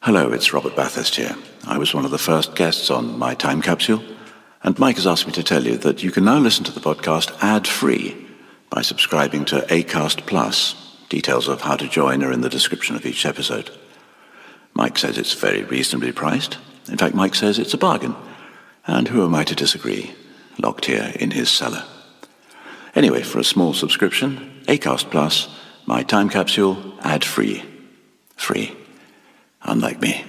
Hello, it's Robert Bathurst here. I was one of the first guests on My Time Capsule, and Mike has asked me to tell you that you can now listen to the podcast ad-free by subscribing to Acast Plus. Details of how to join are in the description of each episode. Mike says it's very reasonably priced. In fact, Mike says it's a bargain. And who am I to disagree? Locked here in his cellar. Anyway, for a small subscription, Acast Plus, My Time Capsule, ad-free. Free. Unlike me.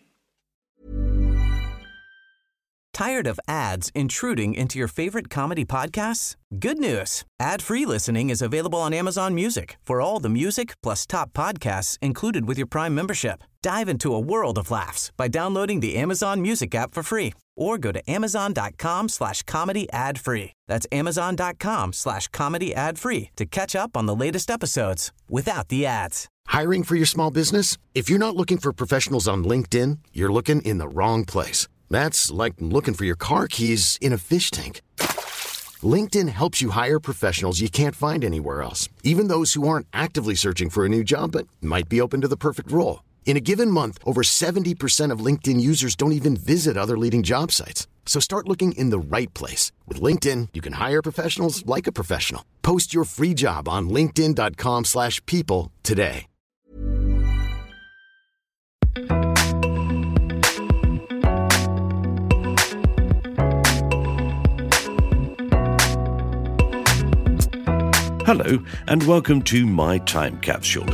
Tired of ads intruding into your favorite comedy podcasts? Good news. Ad-free listening is available on Amazon Music for all the music plus top podcasts included with your Prime membership. Dive into a world of laughs by downloading the Amazon Music app for free or go to amazon.com/comedy ad-free. That's amazon.com/comedy ad-free to catch up on the latest episodes without the ads. Hiring for your small business? If you're not looking for professionals on LinkedIn, you're looking in the wrong place. That's like looking for your car keys in a fish tank. LinkedIn helps you hire professionals you can't find anywhere else, even those who aren't actively searching for a new job but might be open to the perfect role. In a given month, over 70% of LinkedIn users don't even visit other leading job sites. So start looking in the right place. With LinkedIn, you can hire professionals like a professional. Post your free job on linkedin.com/people today. Hello, and welcome to My Time Capsule.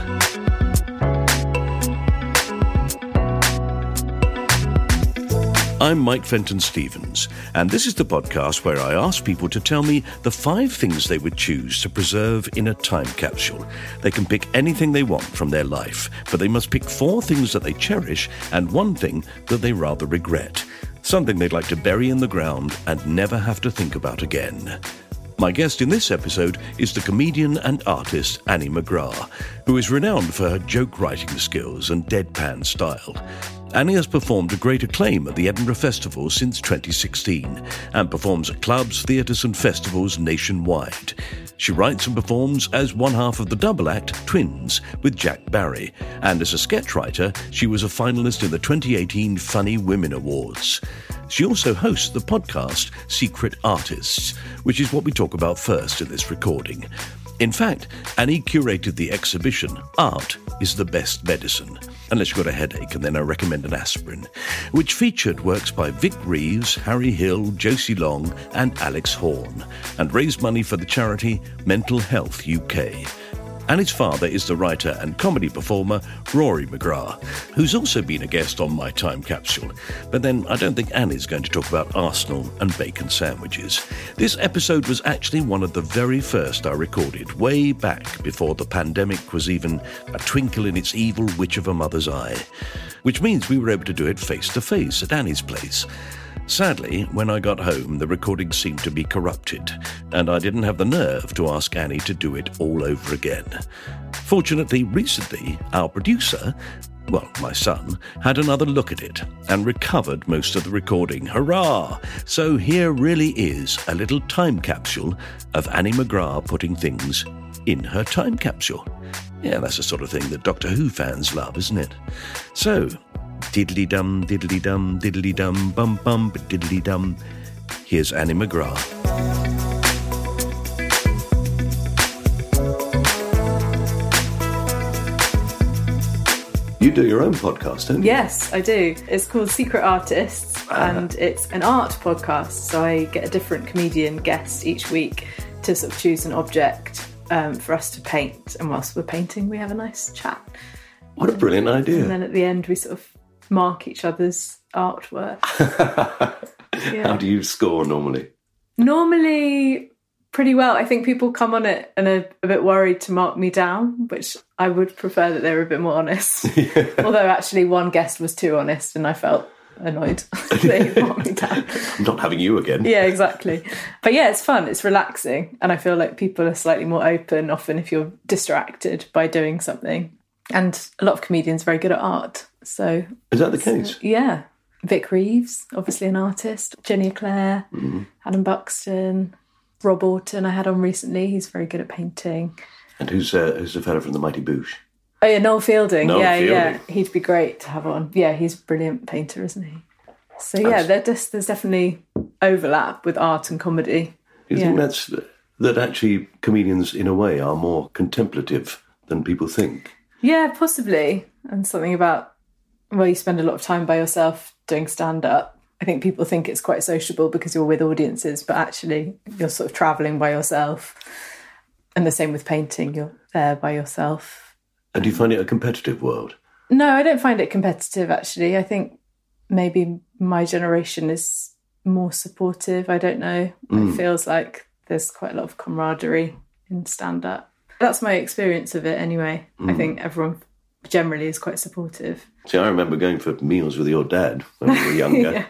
I'm Mike Fenton-Stevens, and this is the podcast where I ask people to tell me the 5 things they would choose to preserve in a time capsule. They can pick anything they want from their life, but they must pick 4 things that they cherish and 1 thing that they rather regret. Something they'd like to bury in the ground and never have to think about again. My guest in this episode is the comedian and artist Annie McGrath, who is renowned for her joke-writing skills and deadpan style. Annie has performed to great acclaim at the Edinburgh Festival since 2016 and performs at clubs, theatres and festivals nationwide. She writes and performs as one half of the double act Twins with Jack Barry, and as a sketch writer, she was a finalist in the 2018 Funny Women Awards. She also hosts the podcast Secret Artists, which is what we talk about first in this recording. In fact, Annie curated the exhibition Art is the Best Medicine, unless you've got a headache, and then I recommend an aspirin, which featured works by Vic Reeves, Harry Hill, Josie Long and Alex Horne, and raised money for the charity Mental Health UK. Annie's father is the writer and comedy performer Rory McGrath, who's also been a guest on My Time Capsule. But then I don't think Annie's going to talk about Arsenal and bacon sandwiches. This episode was actually one of the very first I recorded, way back before the pandemic was even a twinkle in its evil witch of a mother's eye. Which means we were able to do it face-to-face at Annie's place. Sadly, when I got home, the recording seemed to be corrupted, and I didn't have the nerve to ask Annie to do it all over again. Fortunately, recently, our producer, well, my son, had another look at it and recovered most of the recording. Hurrah! So here really is a little time capsule of Annie McGrath putting things in her time capsule. Yeah, that's the sort of thing that Doctor Who fans love, isn't it? So, diddly-dum, diddly-dum, diddly-dum, bum-bum, diddly-dum. Here's Annie McGrath. You do your own podcast, don't you? Yes, I do. It's called Secret Artists, and it's an art podcast. So I get a different comedian guest each week to sort of choose an object for us to paint. And whilst we're painting, we have a nice chat. What a brilliant idea. And then at the end, we sort of mark each other's artwork. Yeah. How do you score normally? Normally, pretty well. I think people come on it and are a bit worried to mark me down, which I would prefer that they were a bit more honest. Yeah. Although actually one guest was too honest and I felt annoyed they marked me down. I'm not having you again. Yeah, exactly. But yeah, it's fun. It's relaxing. And I feel like people are slightly more open often if you're distracted by doing something. And a lot of comedians are very good at art. So is that the case? Yeah. Vic Reeves, obviously an artist. Jenny Eclair, Adam Buxton, Rob Orton I had on recently. He's very good at painting. And who's the fellow from the Mighty Boosh? Oh yeah, Noel Fielding. Noel Yeah. Fielding. He'd be great to have on. Yeah, he's a brilliant painter, isn't he? So yeah, there's definitely overlap with art and comedy. Do you think that actually comedians, in a way, are more contemplative than people think? Yeah, possibly. And something about, well, you spend a lot of time by yourself doing stand-up. I think people think it's quite sociable because you're with audiences, but actually you're sort of travelling by yourself. And the same with painting, you're there by yourself. And do you find it a competitive world? No, I don't find it competitive, actually. I think maybe my generation is more supportive. I don't know. It feels like there's quite a lot of camaraderie in stand-up. That's my experience of it anyway. I think everyone generally is quite supportive. See, I remember going for meals with your dad when we were younger.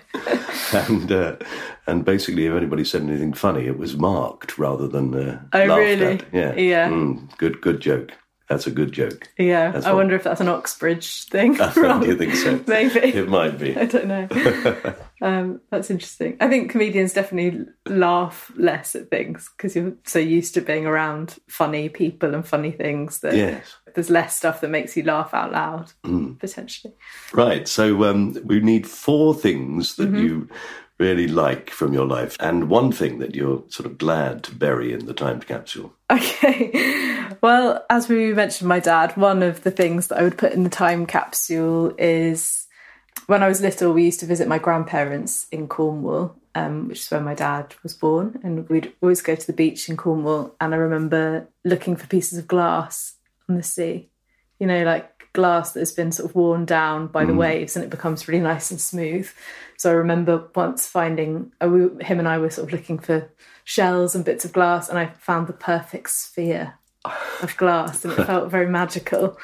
And basically, if anybody said anything funny, it was marked rather than laughed really? at. Yeah. Yeah. Good joke. That's a good joke. Yeah, I wonder if that's an Oxbridge thing. Do you think so? Maybe. It might be. I don't know. That's interesting. I think comedians definitely laugh less at things because you're so used to being around funny people and funny things that there's less stuff that makes you laugh out loud, potentially. Right, so we need 4 things that you really like from your life and one thing that you're sort of glad to bury in the time capsule. Okay. Well, as we mentioned, my dad, one of the things that I would put in the time capsule is when I was little, we used to visit my grandparents in Cornwall, which is where my dad was born. And we'd always go to the beach in Cornwall. And I remember looking for pieces of glass on the sea, you know, like glass that has been sort of worn down by the waves and it becomes really nice and smooth. So I remember once finding, him and I were sort of looking for shells and bits of glass, and I found the perfect sphere of glass, and it felt very magical.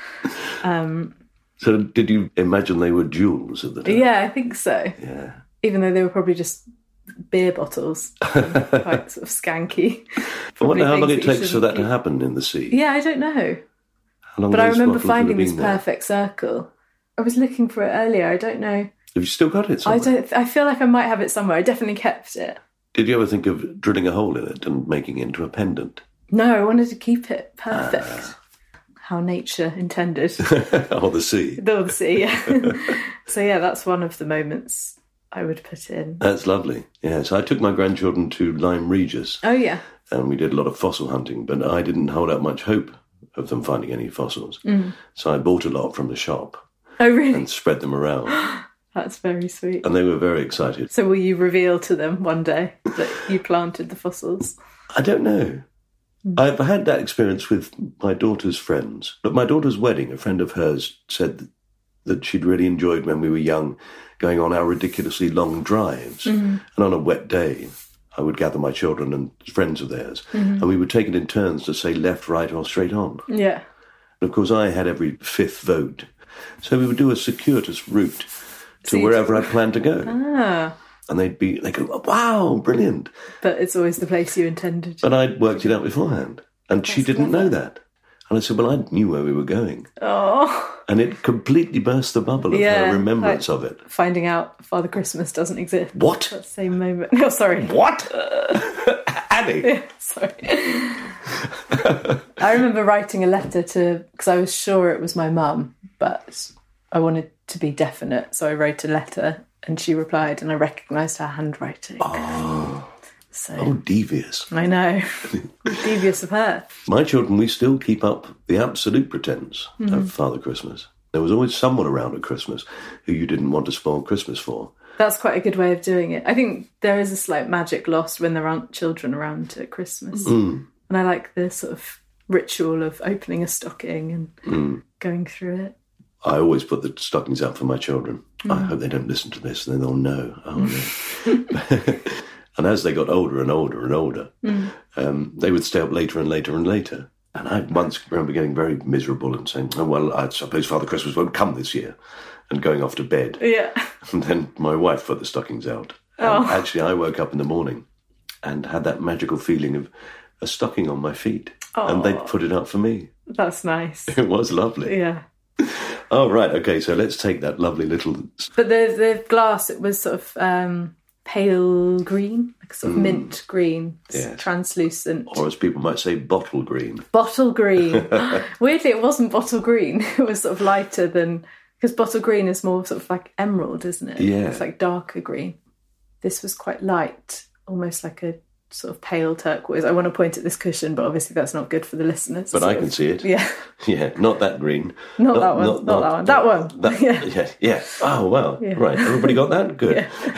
So did you imagine they were jewels at the time? Yeah, I think so. Yeah. Even though they were probably just beer bottles, quite sort of skanky. I wonder how long it takes for shouldn't that to keep. happen in the sea. Yeah, I don't know. How long But I those remember bottles would have finding this been there? perfect circle. I was looking for it earlier. I don't know. Have you still got it somewhere? I feel like I might have it somewhere. I definitely kept it. Did you ever think of drilling a hole in it and making it into a pendant? No, I wanted to keep it perfect. How nature intended. Or the sea? The sea, yeah. So yeah, that's one of the moments I would put in. That's lovely. Yes, I took my grandchildren to Lyme Regis. Oh yeah. And we did a lot of fossil hunting, but I didn't hold out much hope of them finding any fossils. So I bought a lot from the shop Oh really? and spread them around. That's very sweet. And they were very excited. So will you reveal to them one day that you planted the fossils? I don't know. I've had that experience with my daughter's friends. At my daughter's wedding, a friend of hers said that she'd really enjoyed when we were young going on our ridiculously long drives. And on a wet day, I would gather my children and friends of theirs, and we would take it in turns to say left, right, or straight on. Yeah. And of course, I had every 5th vote. So we would do a circuitous route to So wherever I planned to go. Ah. And they'd go, wow, brilliant. But it's always the place you intended. But I'd worked it out beforehand. And she didn't know that. And I said, well, I knew where we were going. Oh. And it completely burst the bubble of her remembrance of it. Finding out Father Christmas doesn't exist. What? That same moment. Oh, sorry. What? Annie? Yeah, sorry. I remember writing a letter to, because I was sure it was my mum, but I wanted to be definite. So I wrote a letter and she replied and I recognised her handwriting. Oh, devious. I know. Devious of her. My children, we still keep up the absolute pretense of Father Christmas. There was always someone around at Christmas who you didn't want to spoil Christmas for. That's quite a good way of doing it. I think there is a slight magic lost when there aren't children around at Christmas. And I like the sort of ritual of opening a stocking and going through it. I always put the stockings out for my children. I hope they don't listen to this, then they'll know. Oh, no. And as they got older and older and older, they would stay up later and later and later. And I once remember getting very miserable and saying, oh, well, I suppose Father Christmas won't come this year, and going off to bed. Yeah. And then my wife put the stockings out. And actually, I woke up in the morning and had that magical feeling of a stocking on my feet. And they'd put it out for me. That's nice. It was lovely. Yeah. Oh, right. Okay, so let's take that lovely little... But the glass, it was sort of... pale green, like a sort of mint green, Yes. translucent. Or as people might say, bottle green. Bottle green. Weirdly, it wasn't bottle green. It was sort of lighter than... Because bottle green is more sort of like emerald, isn't it? Yeah. It's like darker green. This was quite light, almost like a sort of pale turquoise. I want to point at this cushion, but obviously that's not good for the listeners. But I can see it. Yeah. Yeah, not that green. Not that one. Not that one. That one. That, Yeah. yeah. Oh, wow. Yeah. Right. Everybody got that? Good.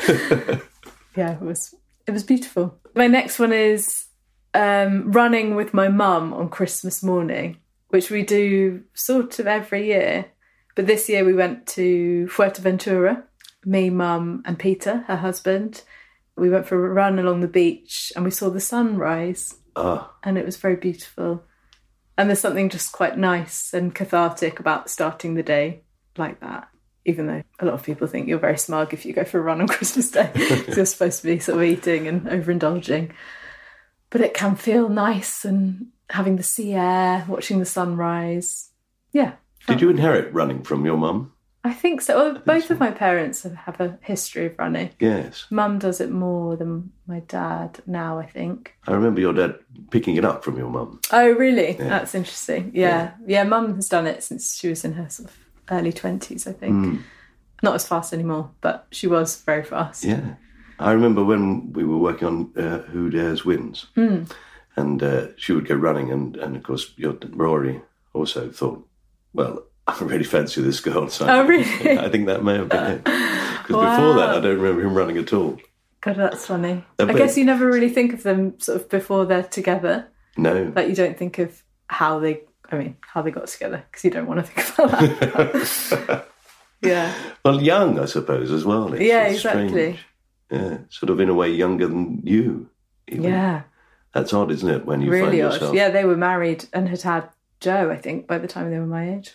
Yeah, it was beautiful. My next one is running with my mum on Christmas morning, which we do sort of every year. But this year we went to Fuerteventura, me, mum and Peter, her husband. We went for a run along the beach and we saw the sunrise. And it was very beautiful. And there's something just quite nice and cathartic about starting the day like that, even though a lot of people think you're very smug if you go for a run on Christmas Day, because you're supposed to be sort of eating and overindulging. But it can feel nice, and having the sea air, watching the sunrise. Yeah. Did you inherit running from your mum? I think so. Well, both of my parents have a history of running. Yes. Mum does it more than my dad now, I think. I remember your dad picking it up from your mum. Oh, really? Yeah. That's interesting. Yeah. Mum has done it since she was in her sort of early 20s, I think. Not as fast anymore, but she was very fast. Yeah. I remember when we were working on Who Dares Wins, and she would go running, and of course Rory also thought, well, I really fancy this girl. So really? I think that may have been it. Because before that, I don't remember him running at all. God, that's funny. I guess you never really think of them sort of before they're together. No. Like you don't think of how they got together, because you don't want to think about that. Yeah. Well, young, I suppose, as well. It's exactly. Strange. Yeah, sort of in a way younger than you. Even. Yeah. That's odd, isn't it, when you really find yourself... Odd. Yeah, they were married and had Joe, I think, by the time they were my age.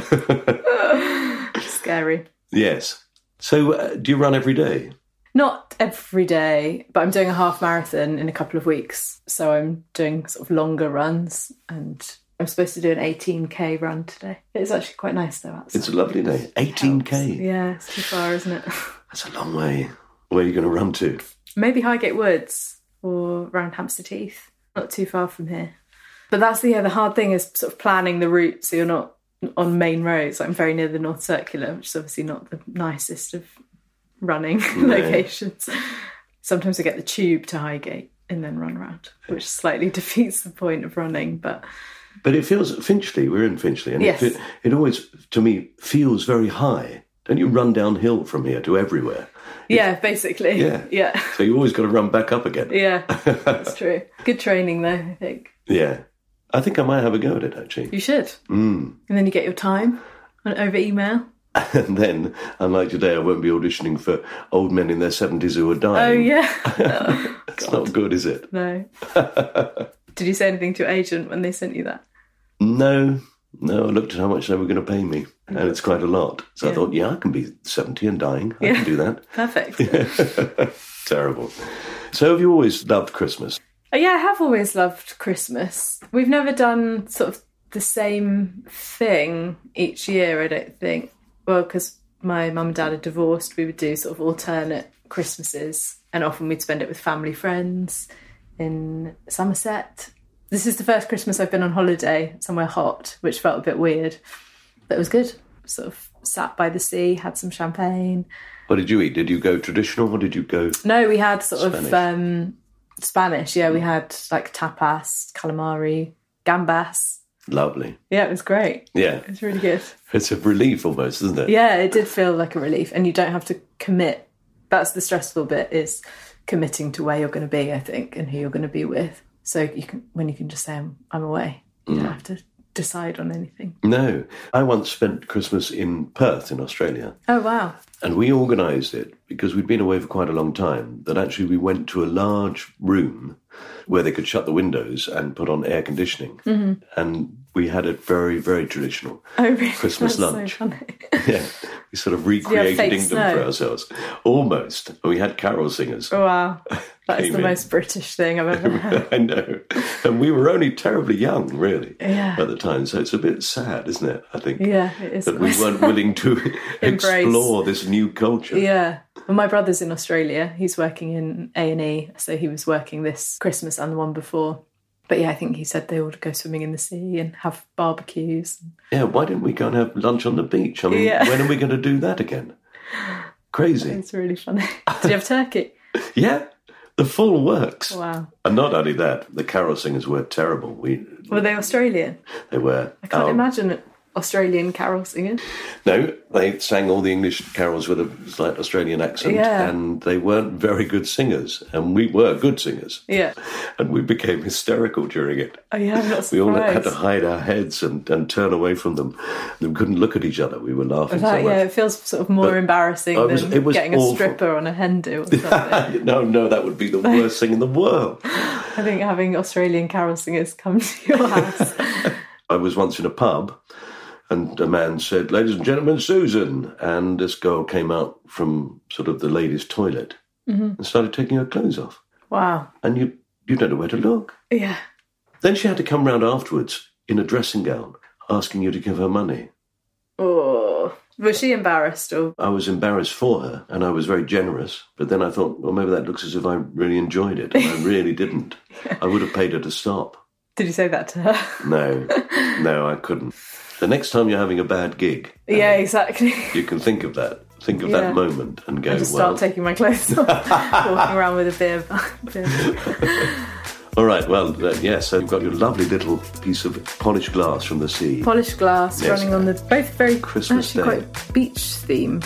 Scary. Yes. So do you run every day? Not every day, but I'm doing a half marathon in a couple of weeks. So I'm doing sort of longer runs, and I'm supposed to do an 18k run today. It's actually quite nice though outside. It's a lovely day. 18k? Yeah, it's too far, isn't it? That's a long way. Where are you going to run to? Maybe Highgate Woods or around Hampstead Heath. Not too far from here. But that's the hard thing is sort of planning the route so you're not on main roads. I'm very near the North Circular, which is obviously not the nicest of running locations. Sometimes I get the tube to Highgate and then run around, which slightly defeats the point of running. But it feels, Finchley, we're in Finchley, and yes. it always, to me, feels very high. Don't you run downhill from here to everywhere? Yeah, basically. Yeah. So you always got to run back up again. Yeah, that's true. Good training, though, I think. Yeah. I think I might have a go at it, actually. You should. And then you get your time over email. And then, unlike today, I won't be auditioning for old men in their 70s who are dying. Oh, yeah. It's not good, is it? No. Did you say anything to your agent when they sent you that? No, I looked at how much they were going to pay me, and it's quite a lot. So I thought, I can be 70 and dying. I can do that. Perfect. Terrible. So have you always loved Christmas? Yeah, I have always loved Christmas. We've never done sort of the same thing each year, I don't think. Well, because my mum and dad are divorced, we would do sort of alternate Christmases, and often we'd spend it with family friends in Somerset. This is the first Christmas I've been on holiday somewhere hot, which felt a bit weird, but it was good. Sort of sat by the sea, had some champagne. What did you eat? Did you go traditional or did you go No, we had sort Spanish? of Spanish. Yeah, we had like tapas, calamari, gambas. Lovely. Yeah, it was great. Yeah. It was really good. It's a relief almost, isn't it? Yeah, it did feel like a relief, and you don't have to commit. That's the stressful bit, is committing to where you're going to be, I think, and who you're going to be with. So you can just say, I'm away. You don't have to decide on anything. No. I once spent Christmas in Perth in Australia. Oh, wow. And we organised it, because we'd been away for quite a long time, that actually we went to a large room where they could shut the windows and put on air conditioning. Mm-hmm. And we had a very, very traditional Christmas lunch. So funny. Yeah. We sort of recreated England for ourselves. Almost. We had carol singers. Oh, wow. That's the most British thing I've ever heard. I know. And we were only terribly young, really, at the time. So it's a bit sad, isn't it, I think? Yeah, it is. That we weren't willing to explore this new culture. Yeah. Well, my brother's in Australia. He's working in A&E. So he was working this Christmas and the one before. But yeah, I think he said they all go swimming in the sea and have barbecues. Yeah, why didn't we go and have lunch on the beach? I mean, when are we going to do that again? Crazy. It's really funny. Did you have turkey? Yeah, the full works. Wow. And not only that, the carol singers were terrible. Were they Australian? They were. I can't imagine Australian carol singing. No, they sang all the English carols with a slight Australian accent, and they weren't very good singers, and we were good singers. Yeah. And we became hysterical during it. Oh yeah, I'm not surprised. We all had to hide our heads and turn away from them. We couldn't look at each other. We were laughing so much. Yeah, it feels sort of more embarrassing than getting awful. A stripper on a hen do or something. No, that would be the worst thing in the world. I think having Australian carol singers come to your house. I was once in a pub, and a man said, "Ladies and gentlemen, Susan." And this girl came out from sort of the ladies' toilet and started taking her clothes off. Wow. And you don't know where to look. Yeah. Then she had to come round afterwards in a dressing gown, asking you to give her money. Oh. Was she embarrassed? Or? I was embarrassed for her, and I was very generous. But then I thought, well, maybe that looks as if I really enjoyed it. And I really didn't. I would have paid her to stop. Did you say that to her? No, I couldn't. The next time you're having a bad gig, yeah, exactly. You can think of that. Think of that moment and go, just start taking my clothes off, walking around with a beer. All right, well, so you've got your lovely little piece of polished glass from the sea. Polished glass, running on the both very Christmas actually Day. Quite beach themed.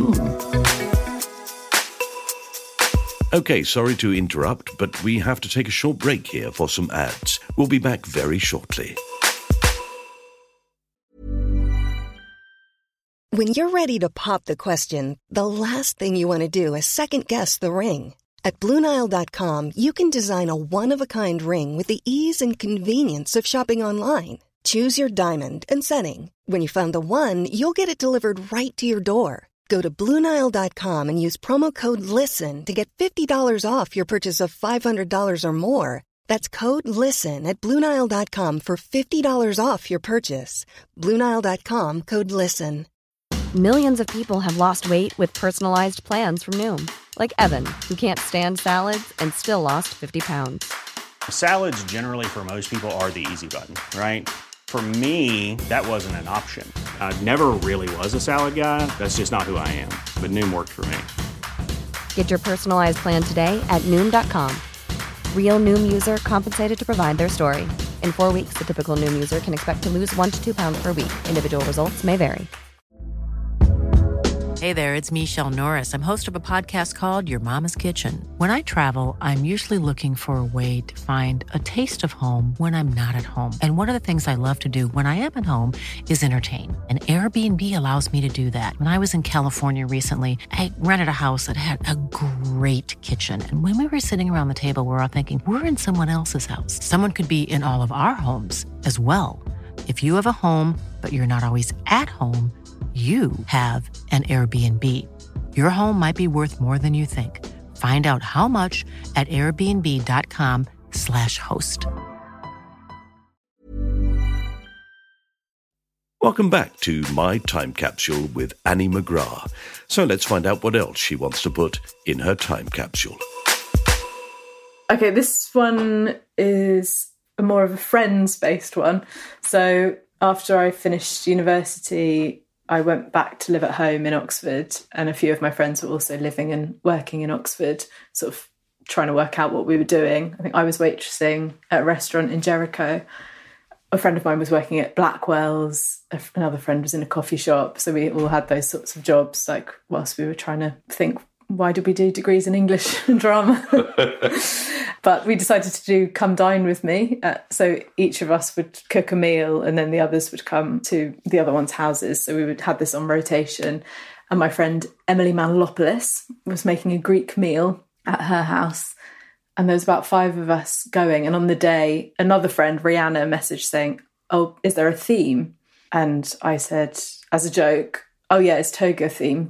Okay, sorry to interrupt, but we have to take a short break here for some ads. We'll be back very shortly. When you're ready to pop the question, the last thing you want to do is second-guess the ring. At BlueNile.com, you can design a one-of-a-kind ring with the ease and convenience of shopping online. Choose your diamond and setting. When you find the one, you'll get it delivered right to your door. Go to BlueNile.com and use promo code LISTEN to get $50 off your purchase of $500 or more. That's code LISTEN at BlueNile.com for $50 off your purchase. BlueNile.com, code LISTEN. Millions of people have lost weight with personalized plans from Noom. Like Evan, who can't stand salads and still lost 50 pounds. Salads generally for most people are the easy button, right? For me, that wasn't an option. I never really was a salad guy. That's just not who I am. But Noom worked for me. Get your personalized plan today at Noom.com. Real Noom user compensated to provide their story. In 4 weeks, the typical Noom user can expect to lose 1 to 2 pounds per week. Individual results may vary. Hey there, it's Michelle Norris. I'm host of a podcast called Your Mama's Kitchen. When I travel, I'm usually looking for a way to find a taste of home when I'm not at home. And one of the things I love to do when I am at home is entertain. And Airbnb allows me to do that. When I was in California recently, I rented a house that had a great kitchen. And when we were sitting around the table, we were all thinking, we're in someone else's house. Someone could be in all of our homes as well. If you have a home, but you're not always at home, you have an Airbnb. Your home might be worth more than you think. Find out how much at airbnb.com/host. Welcome back to My Time Capsule with Annie McGrath. So let's find out what else she wants to put in her time capsule. Okay, this one is more of a friends-based one. So after I finished university, I went back to live at home in Oxford, and a few of my friends were also living and working in Oxford, sort of trying to work out what we were doing. I think I was waitressing at a restaurant in Jericho. A friend of mine was working at Blackwell's. Another friend was in a coffee shop. So we all had those sorts of jobs, like whilst we were trying to think, why did we do degrees in English and drama? But we decided to do Come Dine With Me. So each of us would cook a meal and then the others would come to the other one's houses. So we would have this on rotation. And my friend Emily Manalopoulos was making a Greek meal at her house. And there was about 5 of us going. And on the day, another friend, Rihanna, messaged saying, oh, is there a theme? And I said, as a joke, oh yeah, it's toga themed.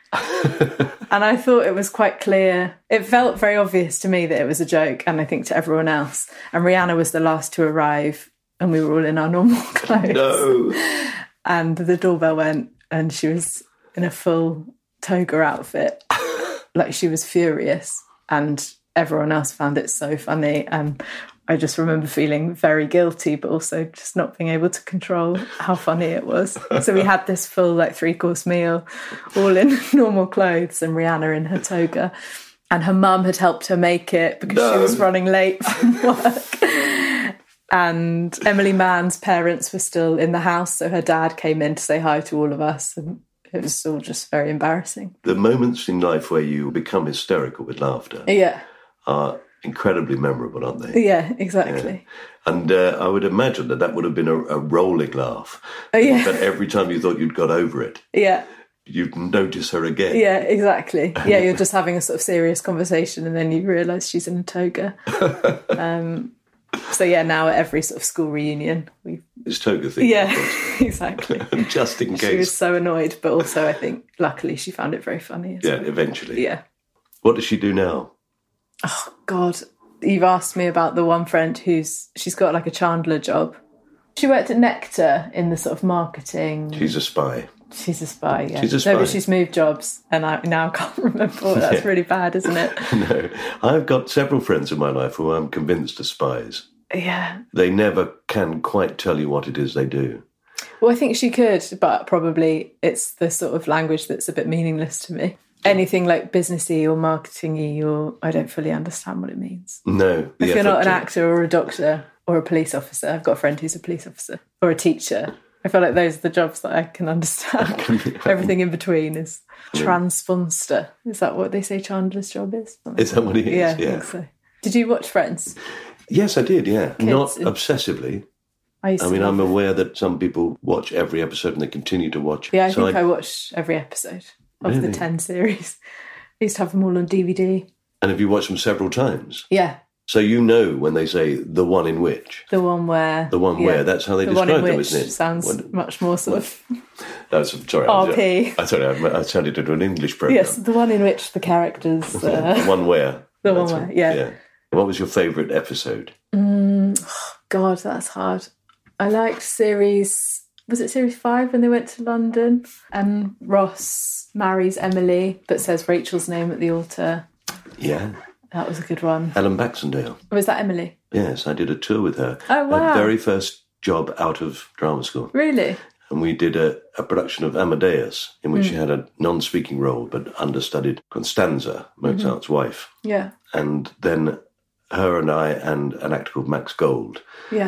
And I thought it was quite clear. It felt very obvious to me that it was a joke, and I think to everyone else. And Rihanna was the last to arrive, and we were all in our normal clothes. No. And the doorbell went, and she was in a full toga outfit. Like, she was furious, and everyone else found it so funny. And I just remember feeling very guilty, but also just not being able to control how funny it was. So we had this full, like, 3-course meal, all in normal clothes, and Rihanna in her toga. And her mum had helped her make it because she was running late from work. And Emily Mann's parents were still in the house, so her dad came in to say hi to all of us, and it was all just very embarrassing. The moments in life where you become hysterical with laughter are incredibly memorable, aren't they? Yeah, exactly. Yeah. And I would imagine that would have been a rolling laugh. But every time you thought you'd got over it, you'd notice her again. Yeah, exactly. Yeah, you're just having a sort of serious conversation, and then you realise she's in a toga. So yeah, now at every sort of school reunion, this toga thing. Yeah, exactly. Just in case. She was so annoyed, but also I think luckily she found it very funny. Eventually. Yeah. What does she do now? Oh God, you've asked me about the one friend she's got like a Chandler job. She worked at Nectar in the sort of marketing. She's a spy. She's a spy, yeah. She's a spy. No, but she's moved jobs, and I now can't remember. That's really bad, isn't it? No. I've got several friends in my life who I'm convinced are spies. Yeah. They never can quite tell you what it is they do. Well, I think she could, but probably it's the sort of language that's a bit meaningless to me. Anything like businessy or marketing-y, or I don't fully understand what it means. No. If you're not an actor or a doctor or a police officer, I've got a friend who's a police officer, or a teacher. I feel like those are the jobs that I can understand. Everything in between is transponster. Is that what they say Chandler's job is? Is that what it is? Yeah, I think so. Did you watch Friends? Yes, I did, yeah. Not obsessively. I'm aware that some people watch every episode and they continue to watch. Yeah, I think I watched every episode of the 10 series. I used to have them all on DVD. And have you watched them several times? Yeah. So you know when they say the one in which? The one where. The one where, that's how they describe them, isn't it? Sounds much more sort of sorry, RP. I turned it into an English programme. Yes, the one in which the characters... the one where. The one where, yeah. What was your favourite episode? God, that's hard. I liked series... Was it series 5 when they went to London? And Ross marries Emily but says Rachel's name at the altar. Yeah. That was a good one. Ellen Baxendale. Was that Emily? Yes, I did a tour with her. Oh, wow. Her very first job out of drama school. Really? And we did a production of Amadeus, in which she had a non-speaking role, but understudied Constanza, Mozart's wife. Yeah. And then her and I and an actor called Max Gold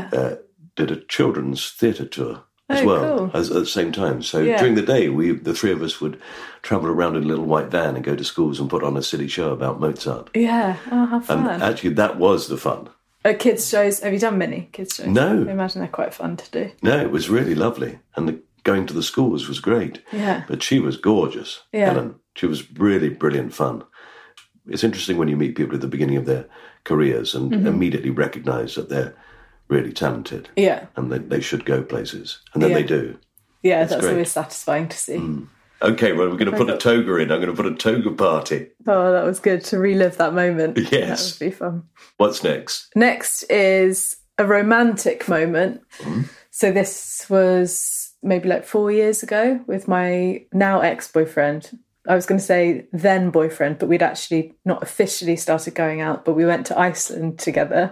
did a children's theatre tour as well, at the same time. So during the day, the three of us would travel around in a little white van and go to schools and put on a silly show about Mozart. Yeah, oh, how fun. And actually, that was the fun. Kids' shows, have you done many kids' shows? No. I imagine they're quite fun to do. No, it was really lovely. And going to the schools was great. Yeah. But she was gorgeous, Ellen. She was really brilliant fun. It's interesting when you meet people at the beginning of their careers and immediately recognise that they're really talented. Yeah. And they should go places. And then they do. Yeah, that's always satisfying to see. Okay, well, we're going to put a toga in. I'm going to put a toga party. Oh, that was good to relive that moment. Yes. That would be fun. What's next? Next is a romantic moment. So this was maybe like 4 years ago with my now ex-boyfriend. I was going to say then boyfriend, but we'd actually not officially started going out, but we went to Iceland together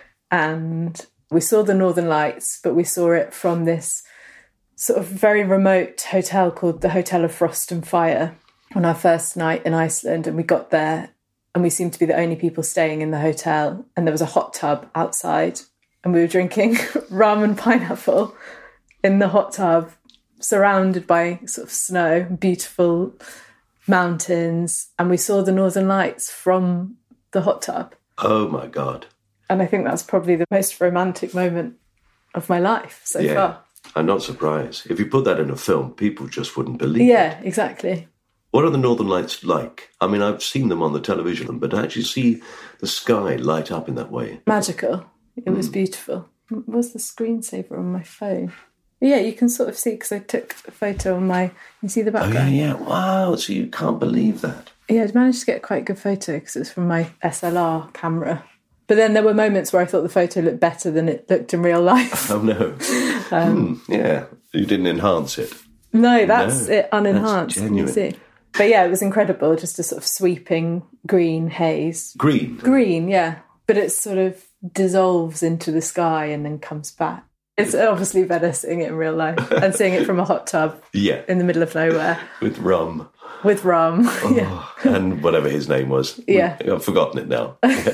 and we saw the Northern Lights, but we saw it from this sort of very remote hotel called the Hotel of Frost and Fire on our first night in Iceland. And we got there and we seemed to be the only people staying in the hotel. And there was a hot tub outside and we were drinking rum and pineapple in the hot tub, surrounded by sort of snow, beautiful mountains. And we saw the Northern Lights from the hot tub. Oh, my God. And I think that's probably the most romantic moment of my life so far. I'm not surprised. If you put that in a film, people just wouldn't believe it. Yeah, exactly. What are the Northern Lights like? I mean, I've seen them on the television, but to actually see the sky light up in that way. Magical. It was beautiful. What's the screensaver on my phone? Yeah, you can sort of see, because I took a photo on my... You see the Oh, background? yeah. Wow, so you can't believe that. Yeah, I managed to get quite a good photo because it's from my SLR camera. But then there were moments where I thought the photo looked better than it looked in real life. Oh, no. Yeah, you didn't enhance it. No, that's it, unenhanced. That's genuine. You see. But yeah, it was incredible, just a sort of sweeping green haze. Green? Green, yeah. But it sort of dissolves into the sky and then comes back. It's obviously better seeing it in real life and seeing it from a hot tub in the middle of nowhere. With rum. With rum, And whatever his name was. Yeah. I've forgotten it now.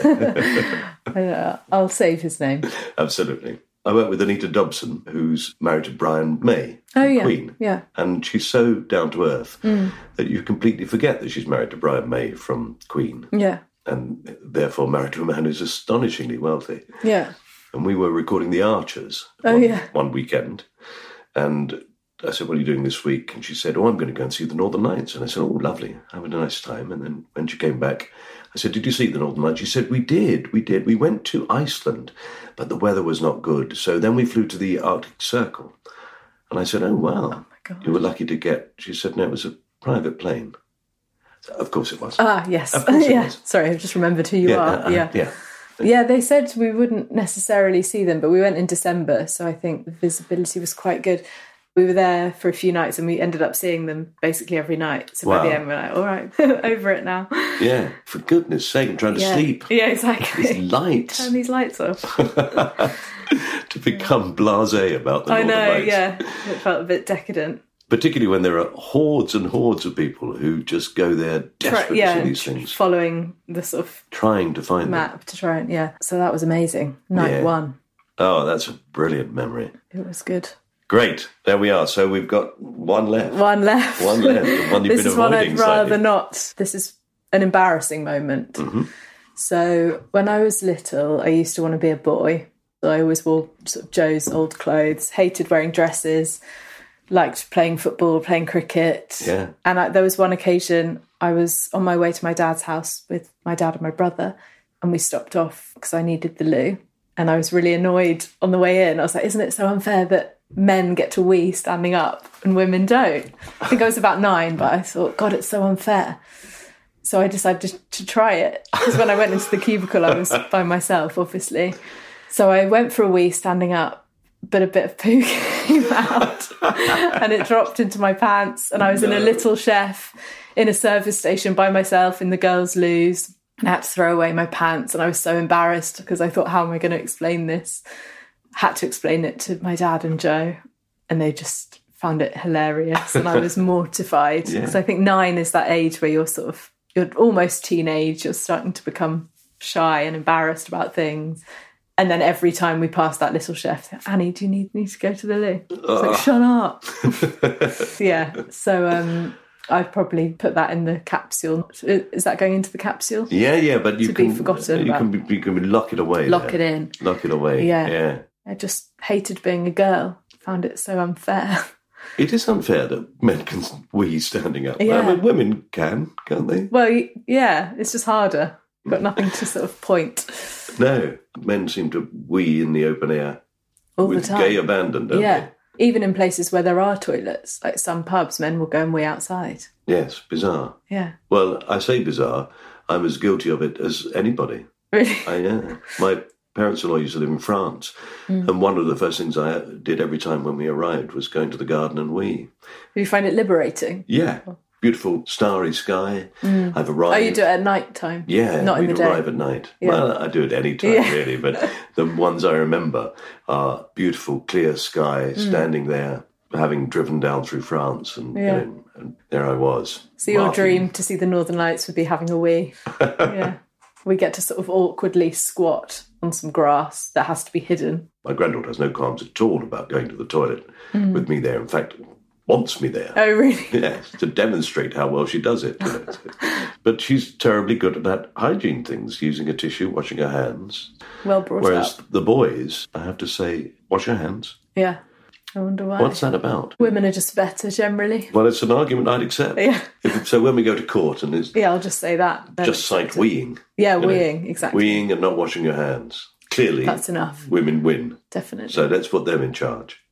I'll save his name. Absolutely. I work with Anita Dobson, who's married to Brian May, Queen. Yeah. And she's so down to earth that you completely forget that she's married to Brian May from Queen. Yeah. And therefore married to a man who's astonishingly wealthy. Yeah. And we were recording The Archers one weekend. And I said, what are you doing this week? And she said, I'm going to go and see the Northern Lights. And I said, lovely, have a nice time. And then when she came back, I said, did you see the Northern Lights? She said, we did. We went to Iceland, but the weather was not good. So then we flew to the Arctic Circle. And I said, oh, wow. Oh, my God. You were lucky to get... She said, no, it was a private plane. So, of course it was. Ah, yes. Of course it was. Sorry, I've just remembered who you are. Yeah, they said we wouldn't necessarily see them, but we went in December, so I think the visibility was quite good. We were there for a few nights and we ended up seeing them basically every night. So by the end, we're like, all right, over it now. Yeah, for goodness sake, I'm trying to sleep. Yeah, exactly. These lights. Turn these lights off. To become blasé about the Northern Lights. Yeah. It felt a bit decadent. Particularly when there are hordes and hordes of people who just go there desperate to see these things. Following the sort of... Trying to find map to try and, So that was amazing. Night one. Oh, that's a brilliant memory. It was good. Great. There we are. So we've got one left. One left. The one you've been avoiding. This is one I'd rather not. This is an embarrassing moment. Mm-hmm. So when I was little, I used to want to be a boy. So I always wore sort of Joe's old clothes, hated wearing dresses, liked playing football, playing cricket. Yeah. And there was one occasion I was on my way to my dad's house with my dad and my brother, and we stopped off because I needed the loo. And I was really annoyed on the way in. I was like, isn't it so unfair that men get to wee standing up and women don't? I think I was about 9, but I thought, God, it's so unfair. So I decided to try it. Because when I went into the cubicle, I was by myself, obviously. So I went for a wee standing up, but a bit of poo came out and it dropped into my pants. And I was in a little chef in a service station by myself in the girls' loos. And I had to throw away my pants, and I was so embarrassed because I thought, how am I going to explain this? Had to explain it to my dad and Joe, and they just found it hilarious, and I was mortified. Because I think 9 is that age where you're almost teenage, you're starting to become shy and embarrassed about things. And then every time we passed that little chef, Annie, do you need me to go to the loo? It's like, shut up. So I've probably put that in the capsule. Is that going into the capsule? Yeah, but you can be forgotten. You can lock it away. Lock it in. Lock it away. Yeah. I just hated being a girl. Found it so unfair. It is unfair that men can wee standing up. Yeah. I mean, women can't they? Well, yeah, it's just harder. Got nothing to sort of point. No, men seem to wee in the open air all the with time. gay abandon, don't they? Even in places where there are toilets, like some pubs, men will go and wee outside. Yes, bizarre. Yeah. Well, I say bizarre. I'm as guilty of it as anybody. Really? My parents-in-law used to live in France, and one of the first things I did every time when we arrived was going to the garden and wee. Do you find it liberating? Yeah. Beautiful starry sky. I've arrived. Oh, you do it at night time? Yeah, not in the day. We'd arrive at night. Yeah. Well, I do it any time, really, but the ones I remember are beautiful, clear sky, standing there, having driven down through France, and, and there I was. So your dream to see the Northern Lights would be having a wee. Yeah. We get to sort of awkwardly squat on some grass that has to be hidden. My granddaughter has no qualms at all about going to the toilet with me there. In fact, wants me there. Oh, really? Yes, to demonstrate how well she does it. But she's terribly good about hygiene things, using a tissue, washing her hands. Well brought Whereas up. the boys, I have to say, wash your hands. Yeah. I wonder why. What's that about? Women are just better generally. Well, it's an argument I'd accept. Yeah. So when we go to court and it's I'll just say that. just cite weeing. Yeah, weeing, exactly. Weeing and not washing your hands. Clearly, that's enough. Women win. Definitely. So let's put them in charge.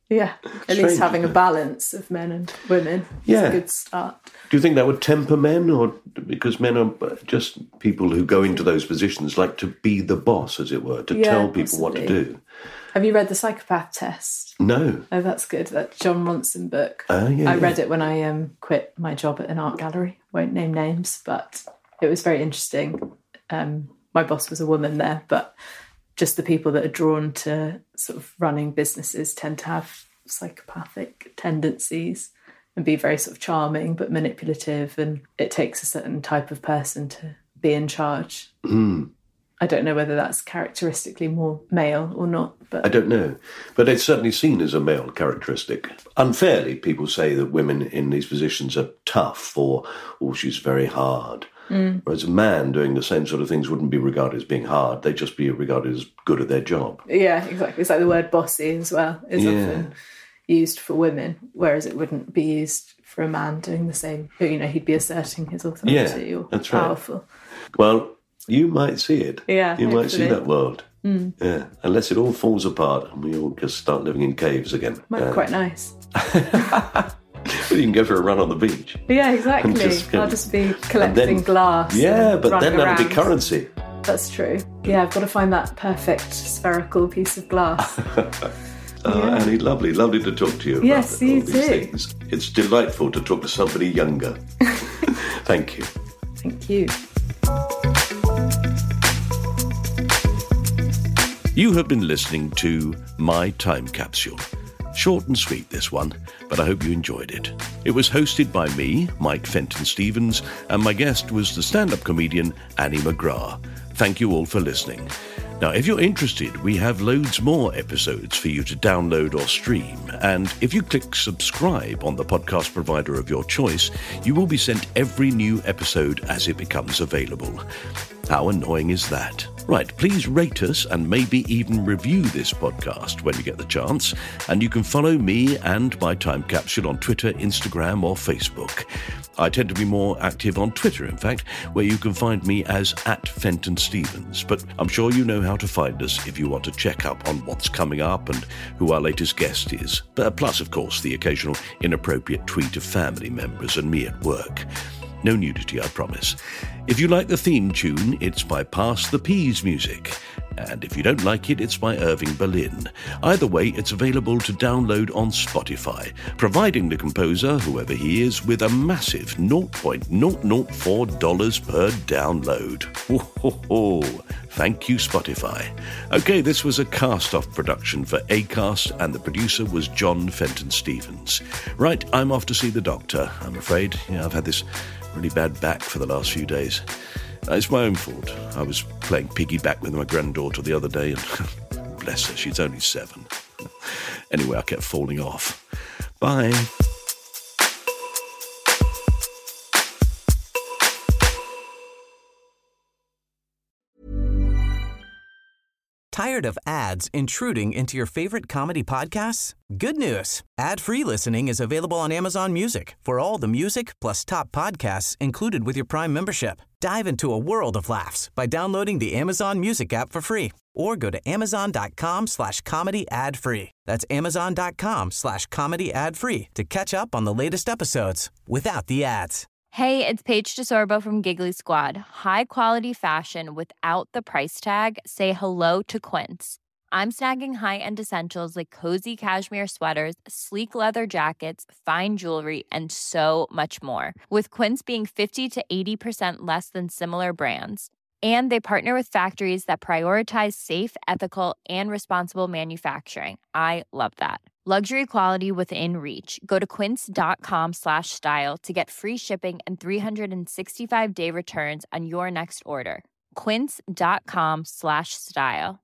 Yeah, at least having a balance of men and women is a good start. Do you think that would temper men, or because men are just people who go into those positions like to be the boss, as it were, to tell people what to do? Have you read The Psychopath Test? No. Oh, that's good. That John Ronson book. I read it when I quit my job at an art gallery. Won't name names, but it was very interesting. My boss was a woman there, but just the people that are drawn to sort of running businesses tend to have psychopathic tendencies and be very sort of charming but manipulative, and it takes a certain type of person to be in charge. I don't know whether that's characteristically more male or not. But I don't know. But it's certainly seen as a male characteristic. Unfairly, people say that women in these positions are tough, or she's very hard. Whereas a man doing the same sort of things wouldn't be regarded as being hard. They'd just be regarded as good at their job. Yeah, exactly. It's like the word bossy as well is often used for women, whereas it wouldn't be used for a man doing the same. You know, he'd be asserting his authority or that's powerful. Right. Well, you might see it. Yeah, you might see that world. Yeah, unless it all falls apart and we all just start living in caves again. Might be quite nice. You can go for a run on the beach. Yeah, exactly. I'll just be collecting glass. Yeah, but then that'll be currency. That's true. Yeah, I've got to find that perfect spherical piece of glass. Annie, lovely to talk to you about yes, you all these things. It's delightful to talk to somebody younger. Thank you. Thank you. You have been listening to My Time Capsule. Short and sweet, this one, but I hope you enjoyed it. It was hosted by me, Mike Fenton Stevens, and my guest was the stand-up comedian Annie McGrath. Thank you all for listening. Now, if you're interested, we have loads more episodes for you to download or stream, and if you click subscribe on the podcast provider of your choice, you will be sent every new episode as it becomes available. How annoying is that? Right, please rate us and maybe even review this podcast when you get the chance. And you can follow me and My Time Capsule on Twitter, Instagram or Facebook. I tend to be more active on Twitter, in fact, where you can find me as @FentonStevens. But I'm sure you know how to find us if you want to check up on what's coming up and who our latest guest is. Plus, of course, the occasional inappropriate tweet of family members and me at work. No nudity, I promise. If you like the theme tune, it's by Pass the Peas Music. And if you don't like it, it's by Irving Berlin. Either way, it's available to download on Spotify, providing the composer, whoever he is, with a massive $0.004 per download. Ho. Thank you, Spotify. Okay, this was a cast-off production for Acast, and the producer was John Fenton Stevens. Right, I'm off to see the doctor, I'm afraid. I've had this really bad back for the last few days. It's my own fault. I was playing piggyback with my granddaughter the other day, and bless her, she's only 7. Anyway, I kept falling off. Bye. Tired of ads intruding into your favorite comedy podcasts? Good news. Ad-free listening is available on Amazon Music for all the music plus top podcasts included with your Prime membership. Dive into a world of laughs by downloading the Amazon Music app for free or go to amazon.com/comedy ad-free. That's amazon.com/comedy ad-free to catch up on the latest episodes without the ads. Hey, it's Paige DeSorbo from Giggly Squad. High quality fashion without the price tag. Say hello to Quince. I'm snagging high-end essentials like cozy cashmere sweaters, sleek leather jackets, fine jewelry, and so much more. With Quince being 50 to 80% less than similar brands. And they partner with factories that prioritize safe, ethical, and responsible manufacturing. I love that. Luxury quality within reach. Go to quince.com/style to get free shipping and 365-day returns on your next order. Quince.com/style.